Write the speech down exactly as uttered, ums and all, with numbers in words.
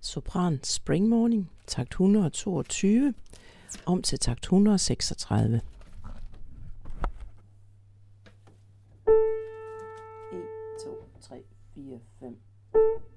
Sopran Spring Morning, takt et hundrede og toogtyve, om til takt et hundrede og seksogtredive. en, to, tre, fire, fem.